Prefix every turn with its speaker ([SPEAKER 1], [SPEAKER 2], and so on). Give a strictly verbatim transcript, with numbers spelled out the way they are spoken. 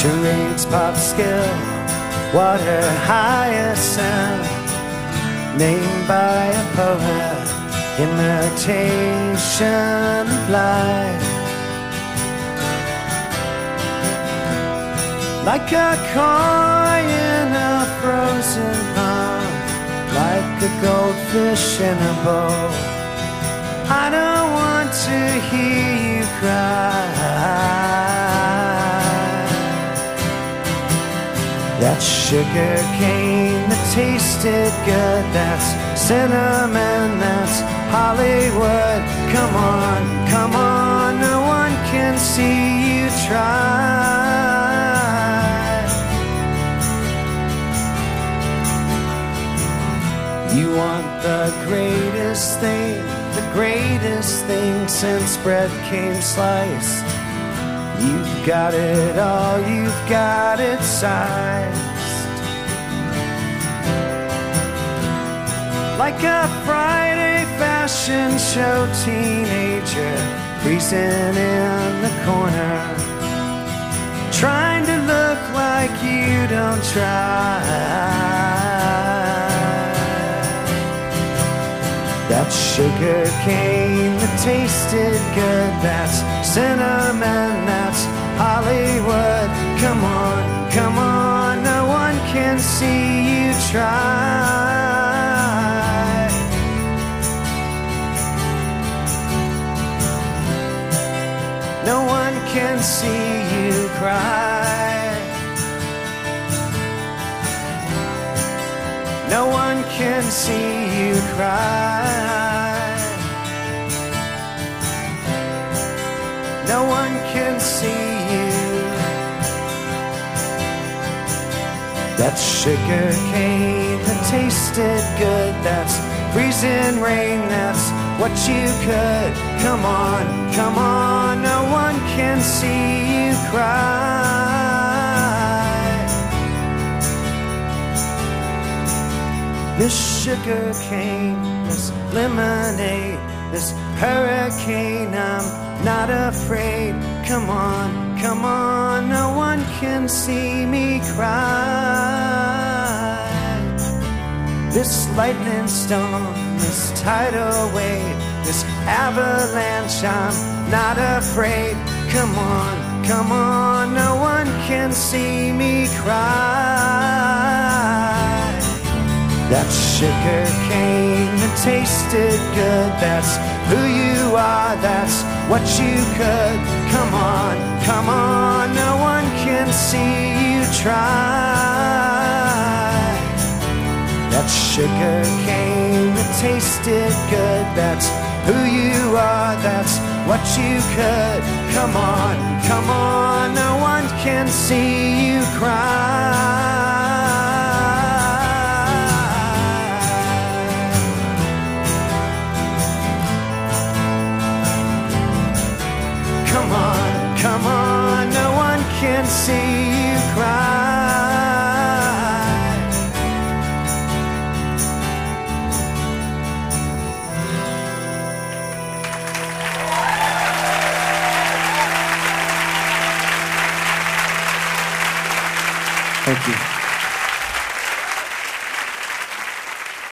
[SPEAKER 1] charades, pop skill, water hyacinth, named by a poet, imitation of life. Like a koi in a frozen pond, like a goldfish in a bowl. I don't want to hear you cry. That's sugar cane that tasted good, that's cinnamon, that's Hollywood. Come on, come on, no one can see you try. You want the greatest thing, the greatest thing since bread came sliced. You've got it all, you've got it sized. Like a Friday fashion show teenager, freezing in the corner, trying to look like you don't try. That's sugar cane that tasted good, that's cinnamon, that's Hollywood. Come on, come on, no one can see you try. No one can see you cry. No one can see you cry. No one can see you. That's sugar cane that tasted good, that's freezing rain, that's what you could. Come on, come on, no one can see you cry. This sugar cane, this lemonade, this hurricane, I'm not afraid. Come on, come on, no one can see me cry. This lightning storm, this tidal wave, this avalanche, I'm not afraid. Come on, come on, no one can see me cry. That's sugar cane that tasted good, that's who you are, that's what you could. Come on, come on, no one can see you try. That's sugar cane that tasted good, that's who you are, that's what you could. Come on, come on, no one can see you cry. Come on, come on, no one can see you cry. Thank you.